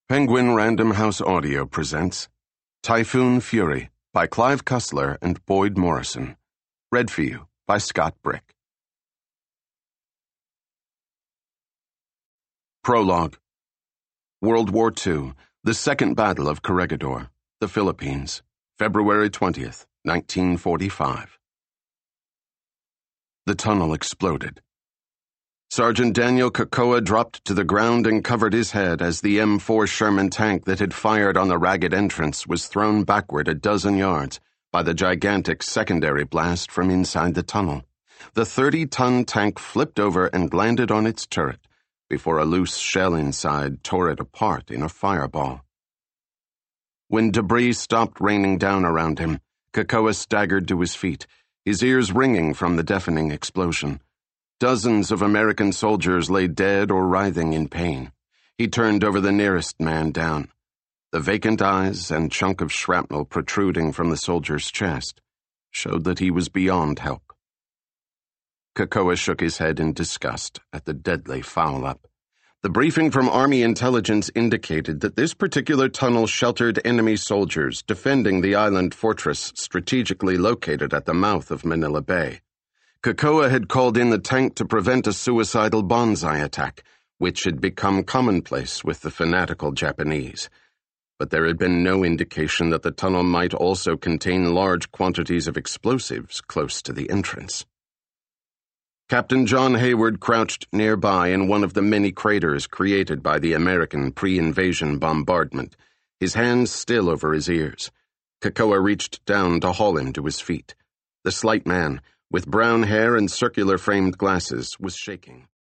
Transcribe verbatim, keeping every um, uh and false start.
Penguin Random House Audio presents Typhoon Fury by Clive Cussler and Boyd Morrison. Read for you by Scott Brick. Prologue. World War Two, the Second Battle of Corregidor, the Philippines, February twentieth, nineteen forty-five. The tunnel exploded. Sergeant Daniel Kakoa dropped to the ground and covered his head as the M four Sherman tank that had fired on the ragged entrance was thrown backward a dozen yards by the gigantic secondary blast from inside the tunnel. The thirty-ton tank flipped over and landed on its turret before a loose shell inside tore it apart in a fireball. When debris stopped raining down around him, Kakoa staggered to his feet, his ears ringing from the deafening explosion. Dozens of American soldiers lay dead or writhing in pain. He turned over the nearest man down. The vacant eyes and chunk of shrapnel protruding from the soldier's chest showed that he was beyond help. Kakoa shook his head in disgust at the deadly foul-up. The briefing from Army intelligence indicated that this particular tunnel sheltered enemy soldiers defending the island fortress strategically located at the mouth of Manila Bay. Kakoa had called in the tank to prevent a suicidal bonsai attack, which had become commonplace with the fanatical Japanese. But there had been no indication that the tunnel might also contain large quantities of explosives close to the entrance. Captain John Hayward crouched nearby in one of the many craters created by the American pre-invasion bombardment, his hands still over his ears. Kakoa reached down to haul him to his feet. The slight man, with brown hair and circular-framed glasses, was shaking.